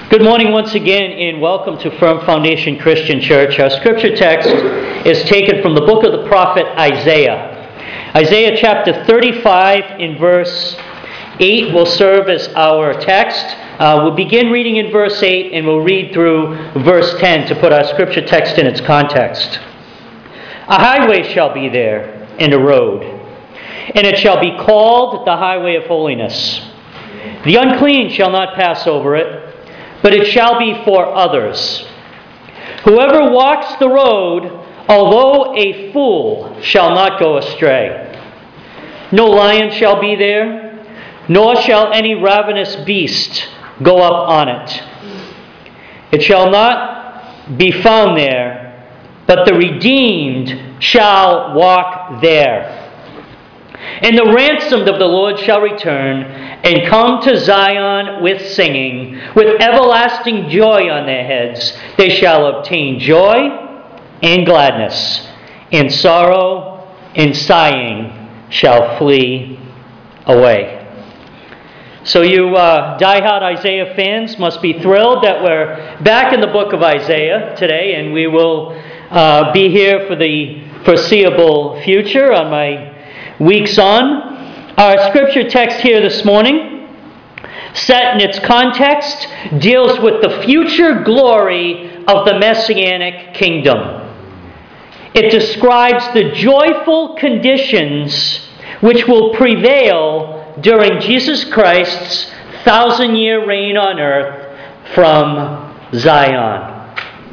Good morning once again, and welcome to Firm Foundation Christian Church. Our scripture text is taken from the book of the prophet Isaiah. Isaiah chapter 35 in verse 8 will serve as our text. We'll begin reading in verse 8 and we'll read through verse 10 to put our scripture text in its context. A highway shall be there, and a road, and it shall be called the highway of holiness. The unclean shall not pass over it, but it shall be for others. Whoever walks the road, although a fool, shall not go astray. No lion shall be there, nor shall any ravenous beast go up on it. It shall not be found there, but the redeemed shall walk there. And the ransomed of the Lord shall return and come to Zion with singing, with everlasting joy on their heads. They shall obtain joy and gladness, and sorrow and sighing shall flee away. So you diehard Isaiah fans must be thrilled that we're back in the book of Isaiah today, and we will be here for the foreseeable future on my weeks on. Our scripture text here this morning, set in its context, deals with the future glory of the Messianic kingdom. It describes the joyful conditions which will prevail during Jesus Christ's 1,000-year reign on earth from Zion.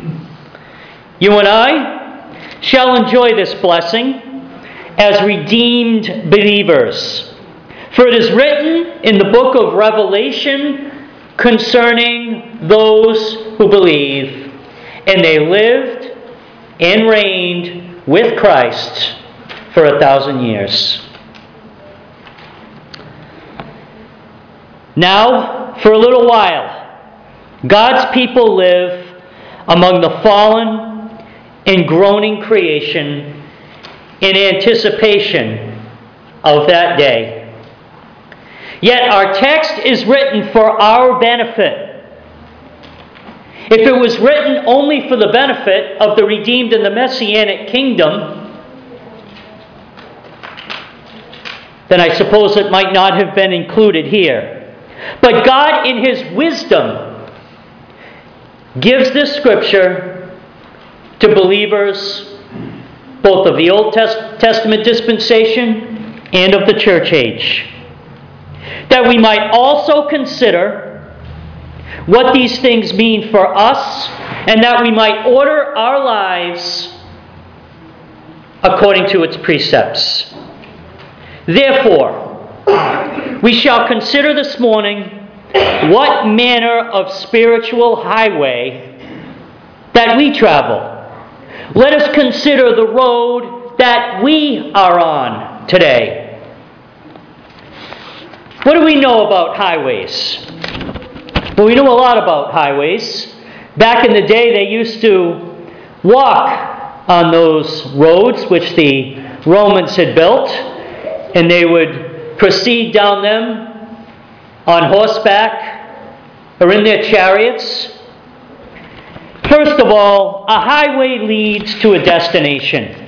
You and I shall enjoy this blessing as redeemed believers. For it is written in the book of Revelation concerning those who believe, and they lived and reigned with Christ for 1,000 years. Now, for a little while, God's people live among the fallen and groaning creation in anticipation of that day. Yet our text is written for our benefit. If it was written only for the benefit of the redeemed in the Messianic kingdom, then I suppose it might not have been included here. But God, in His wisdom, gives this scripture to believers both of the Old Testament dispensation and of the church age, that we might also consider what these things mean for us, and that we might order our lives according to its precepts. Therefore, we shall consider this morning what manner of spiritual highway that we travel. Let us consider the road that we are on today. What do we know about highways? Well, we know a lot about highways. Back in the day, they used to walk on those roads which the Romans had built, and they would proceed down them on horseback or in their chariots. First of all, a highway leads to a destination.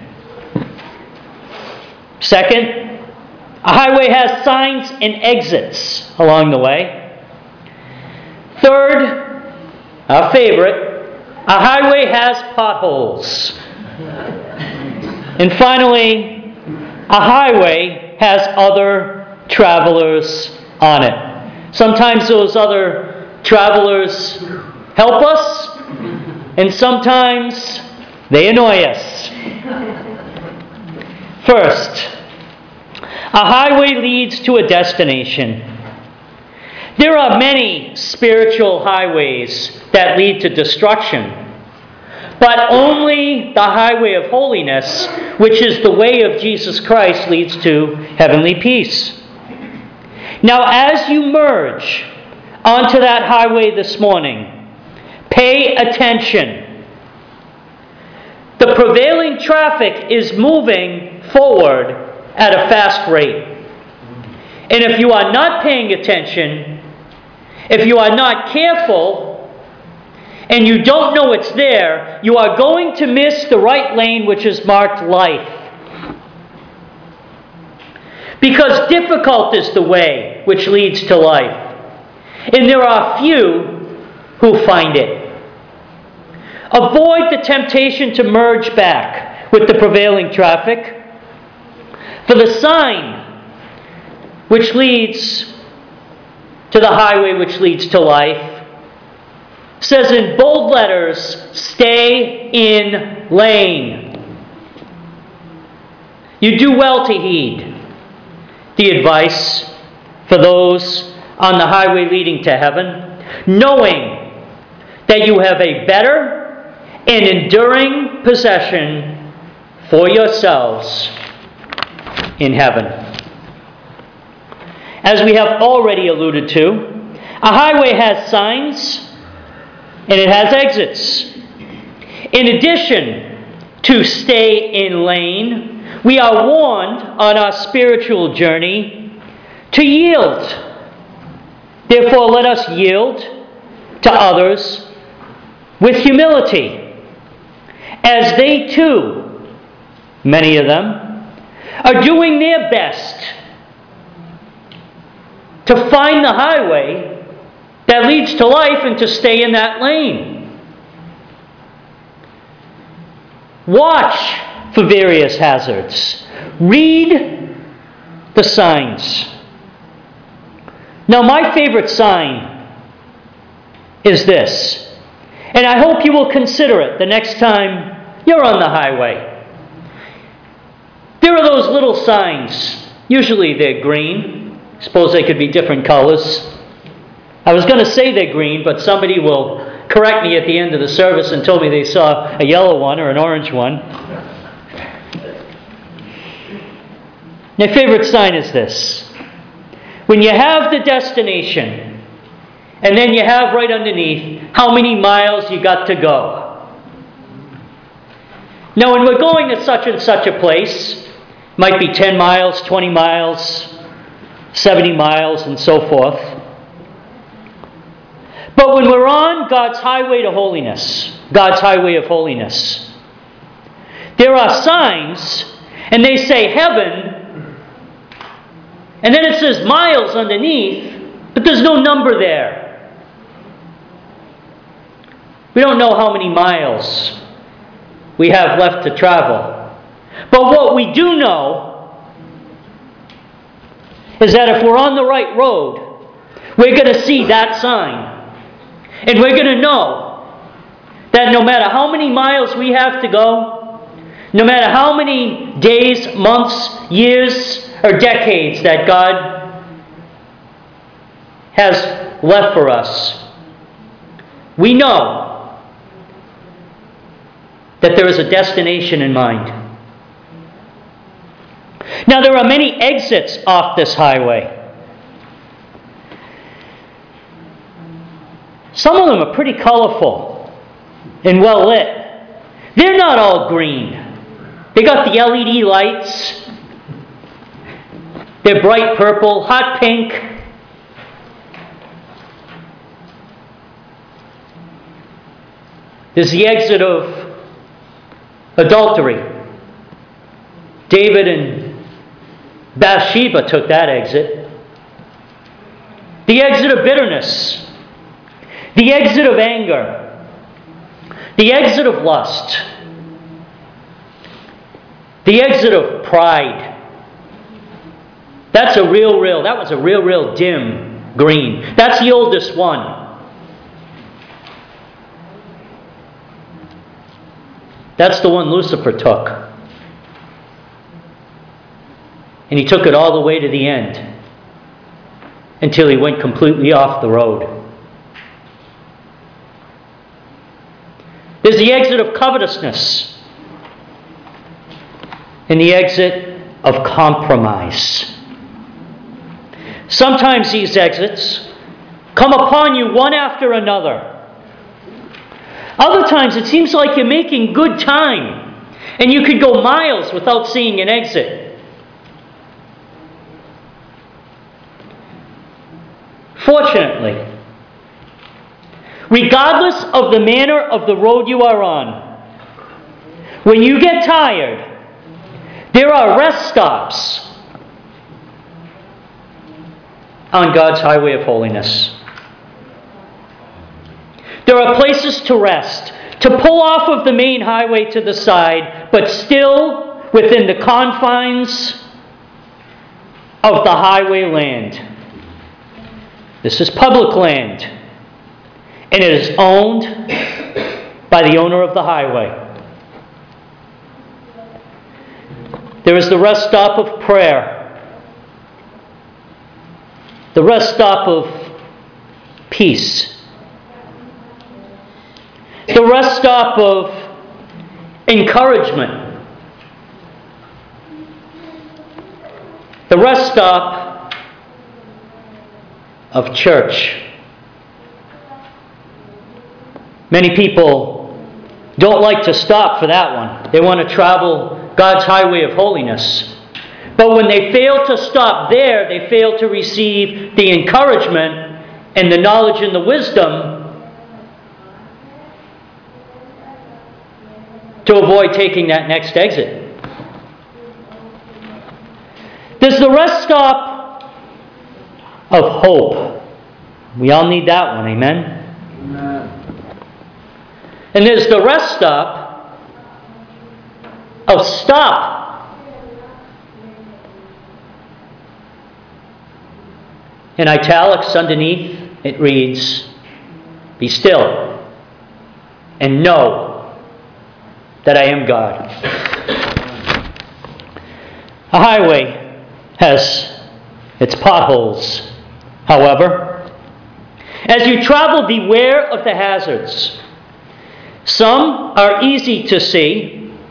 Second, a highway has signs and exits along the way. Third, our favorite, a highway has potholes. And finally, a highway has other travelers on it. Sometimes those other travelers help us, and sometimes they annoy us. First, a highway leads to a destination. There are many spiritual highways that lead to destruction, but only the highway of holiness, which is the way of Jesus Christ, leads to heavenly peace. Now, as you merge onto that highway this morning, pay attention. The prevailing traffic is moving forward at a fast rate. And if you are not paying attention, if you are not careful, and you don't know it's there, you are going to miss the right lane which is marked life. Because difficult is the way which leads to life, and there are few who find it. Avoid the temptation to merge back with the prevailing traffic, for the sign which leads to the highway which leads to life says in bold letters, "Stay in lane." You do well to heed the advice for those on the highway leading to heaven, knowing that you have a better and enduring possession for yourselves in heaven. As we have already alluded to, a highway has signs and it has exits. In addition to stay in lane, we are warned on our spiritual journey to yield. Therefore, let us yield to others with humility, as they too, many of them, are doing their best to find the highway that leads to life and to stay in that lane. Watch for various hazards. Read the signs. Now, my favorite sign is this, and I hope you will consider it the next time you're on the highway. There are those little signs. Usually they're green. Suppose they could be different colors. I was going to say they're green, but somebody will correct me at the end of the service and told me they saw a yellow one or an orange one. My favorite sign is this. When you have the destination, and then you have right underneath how many miles you got to go. Now, when we're going to such and such a place, might be 10 miles, 20 miles, 70 miles, and so forth. But when we're on God's highway to holiness, God's highway of holiness, there are signs, and they say heaven, and then it says miles underneath, but there's no number there. We don't know how many miles we have left to travel. But what we do know is that if we're on the right road, we're going to see that sign. And we're going to know that no matter how many miles we have to go, no matter how many days, months, years, or decades that God has left for us, we know that there is a destination in mind. Now, there are many exits off this highway. Some of them are pretty colorful and well lit. They're not all green. They got the LED lights. They're bright purple, hot pink. There's the exit of adultery. David and Bathsheba took that exit. The exit of bitterness. The exit of anger. The exit of lust. The exit of pride. That was a real dim green. That's the oldest one. That's the one Lucifer took. And he took it all the way to the end until he went completely off the road. There's the exit of covetousness and the exit of compromise. Sometimes these exits come upon you one after another. Other times it seems like you're making good time and you could go miles without seeing an exit. Fortunately, regardless of the manner of the road you are on. When you get tired, there are rest stops on God's highway of holiness. There are places to rest, to pull off of the main highway to the side, but still within the confines of the highway land. This is public land, and it is owned by the owner of the highway. There is the rest stop of prayer, the rest stop of peace, the rest stop of encouragement, the rest stop of church. Many people don't like to stop for that one. They want to travel God's highway of holiness. But when they fail to stop there, they fail to receive the encouragement and the knowledge and the wisdom to avoid taking that next exit. There's the rest stop of hope. We all need that one, amen? Amen. And there's the rest stop of stop. In italics underneath it reads, "Be still and know that I am God." A highway has its potholes, however. As you travel, beware of the hazards. Some are easy to see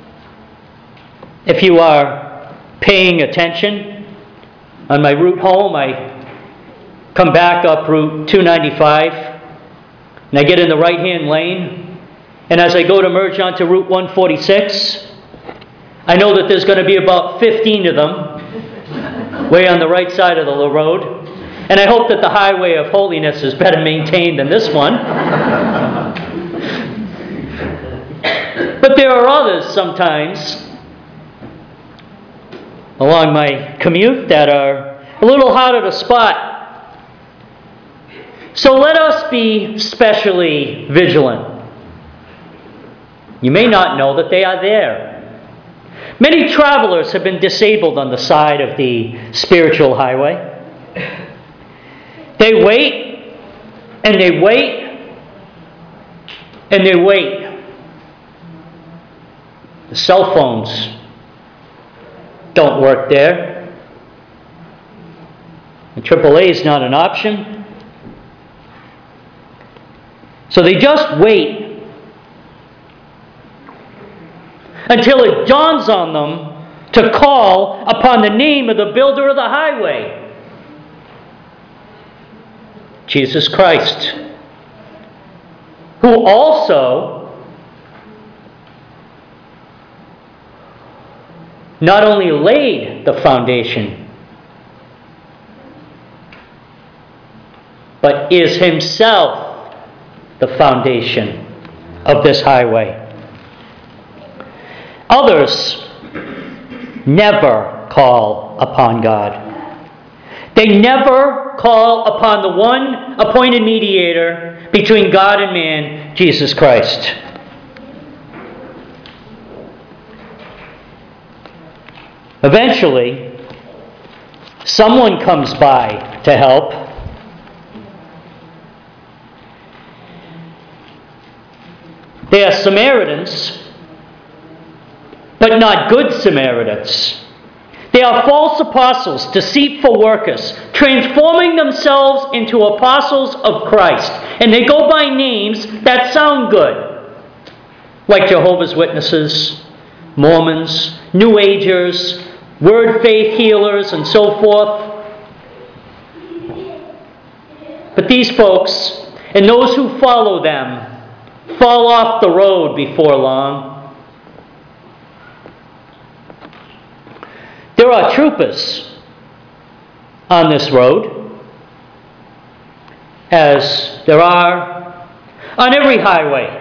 if you are paying attention. On my route home, I come back up Route 295, and I get in the right-hand lane. And as I go to merge onto Route 146, I know that there's going to be about 15 of them way on the right side of the road. And I hope that the highway of holiness is better maintained than this one. But there are others sometimes along my commute that are a little harder to spot. So let us be specially vigilant. You may not know that they are there. Many travelers have been disabled on the side of the spiritual highway. They wait, and they wait, and they wait. The cell phones don't work there. And AAA is not an option. So they just wait until it dawns on them to call upon the name of the builder of the highway, Jesus Christ, who also not only laid the foundation, but is himself the foundation of this highway. Others never call upon God. They never call upon the one appointed mediator between God and man, Jesus Christ. Eventually, someone comes by to help. They are Samaritans, but not good Samaritans. They are false apostles, deceitful workers, transforming themselves into apostles of Christ. And they go by names that sound good, like Jehovah's Witnesses, Mormons, New Agers, Word Faith Healers, and so forth. But these folks, and those who follow them, fall off the road before long. There are troopers on this road, as there are on every highway.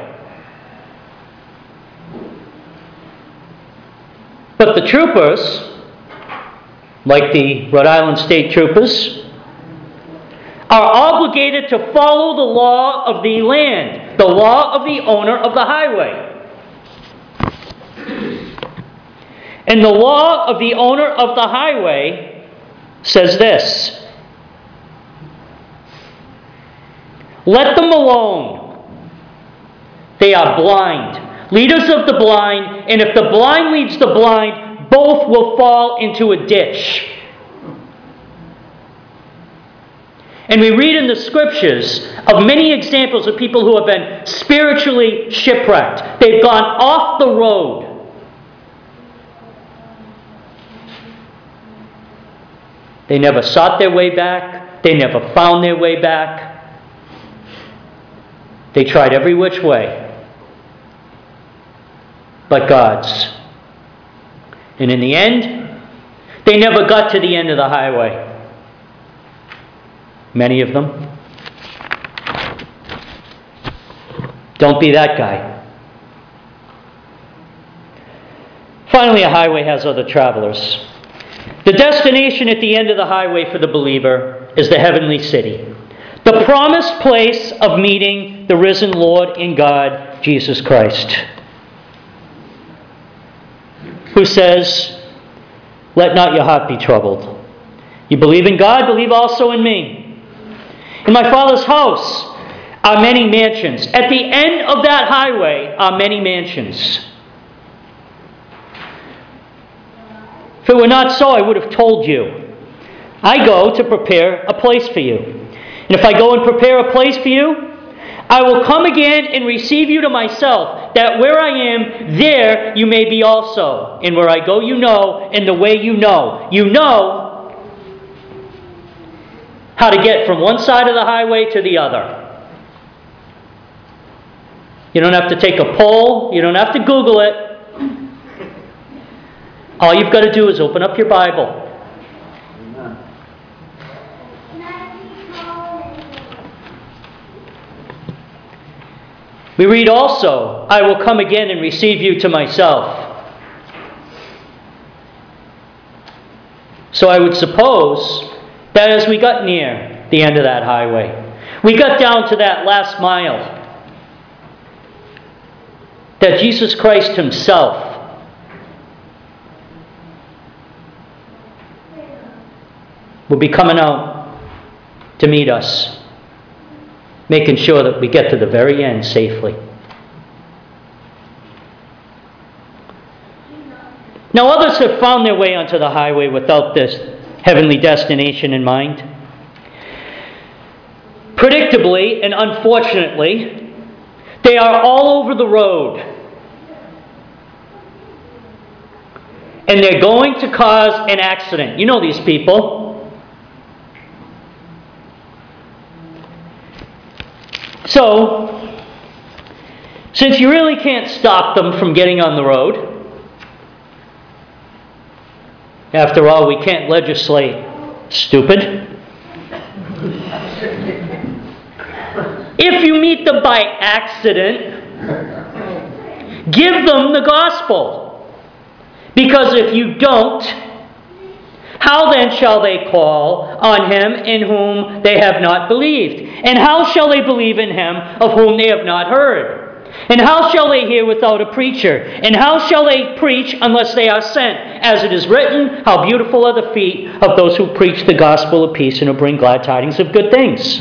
But the troopers, like the Rhode Island State Troopers, are obligated to follow the law of the land, the law of the owner of the highway. And the law of the owner of the highway says this: let them alone. They are blind, leaders of the blind, and if the blind leads the blind, both will fall into a ditch. And we read in the Scriptures of many examples of people who have been spiritually shipwrecked. They've gone off the road. They never sought their way back. They never found their way back. They tried every which way but God's. And in the end, they never got to the end of the highway. Many of them. Don't be that guy. Finally, a highway has other travelers. The destination at the end of the highway for the believer is the heavenly city, the promised place of meeting the risen Lord and God, Jesus Christ, who says, let not your heart be troubled. You believe in God, believe also in me. In my Father's house are many mansions. At the end of that highway are many mansions. If it were not so, I would have told you. I go to prepare a place for you. And if I go and prepare a place for you, I will come again and receive you to myself, that where I am, there you may be also. And where I go you know, and the way you know. You know how to get from one side of the highway to the other. You don't have to take a poll. You don't have to Google it. All you've got to do is open up your Bible. We read also, I will come again and receive you to myself. So I would suppose that as we got near the end of that highway, we got down to that last mile, that Jesus Christ Himself will be coming out to meet us, making sure that we get to the very end safely. Now, others have found their way onto the highway without this heavenly destination in mind. Predictably and unfortunately, they are all over the road. And they're going to cause an accident. You know these people. So, since you really can't stop them from getting on the road, after all, we can't legislate stupid. If you meet them by accident, give them the gospel. Because if you don't, how then shall they call on Him in whom they have not believed? And how shall they believe in Him of whom they have not heard? And how shall they hear without a preacher? And how shall they preach unless they are sent? As it is written, how beautiful are the feet of those who preach the gospel of peace and who bring glad tidings of good things.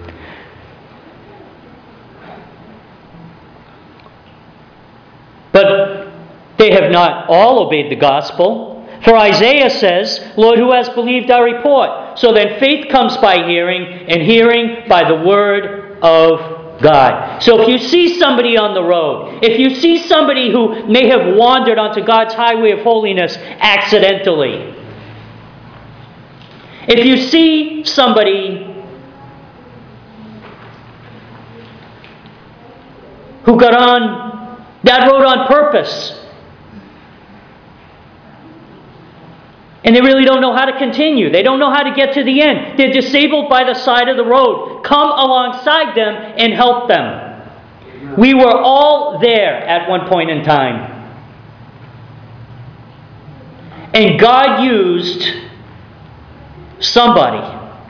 But they have not all obeyed the gospel. For Isaiah says, Lord, who has believed our report? So then faith comes by hearing, and hearing by the word of God. So if you see somebody on the road, if you see somebody who may have wandered onto God's highway of holiness accidentally, if you see somebody who got on that road on purpose, and they really don't know how to continue. They don't know how to get to the end. They're disabled by the side of the road. Come alongside them and help them. We were all there at one point in time. And God used somebody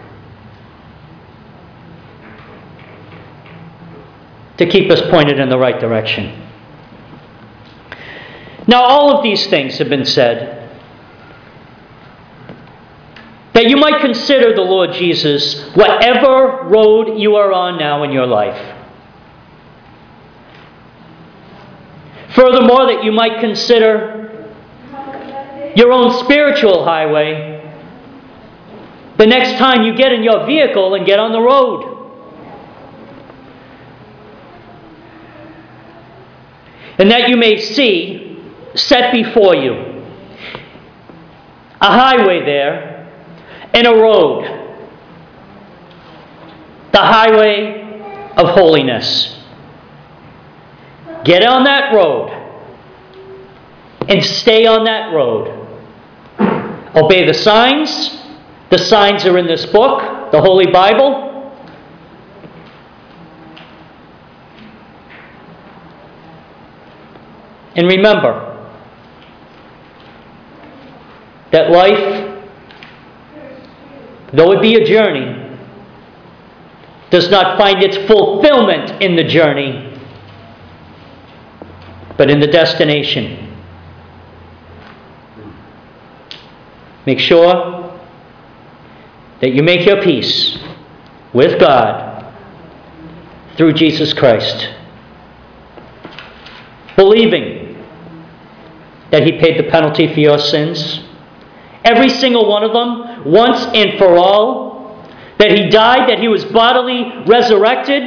to keep us pointed in the right direction. Now, all of these things have been said that you might consider the Lord Jesus whatever road you are on now in your life. Furthermore, that you might consider your own spiritual highway the next time you get in your vehicle and get on the road. And that you may see set before you a highway there and a road, the highway of holiness. Get on that road and stay on that road. Obey the signs. The signs are in this book, the Holy Bible. And remember that life, though it be a journey, does not find its fulfillment in the journey, but in the destination. Make sure that you make your peace with God through Jesus Christ, believing that He paid the penalty for your sins, every single one of them, once and for all, that He died, that He was bodily resurrected,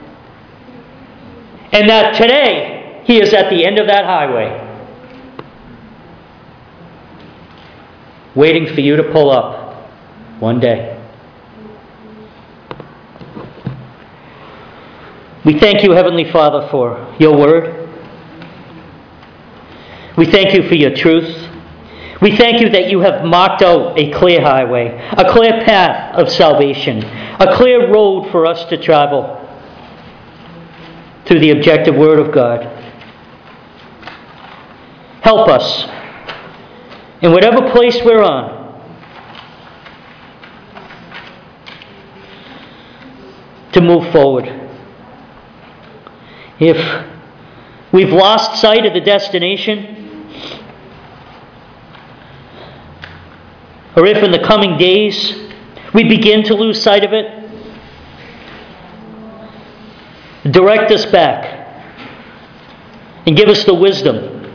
and that today He is at the end of that highway, waiting for you to pull up one day. We thank you, Heavenly Father, for your word. We thank you for your truth. We thank you that you have marked out a clear highway, a clear path of salvation, a clear road for us to travel through the objective Word of God. Help us in whatever place we're on to move forward. If we've lost sight of the destination, or if in the coming days we begin to lose sight of it, direct us back and give us the wisdom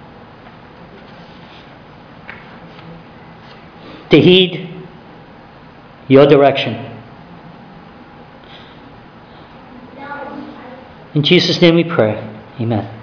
to heed your direction. In Jesus' name we pray. Amen.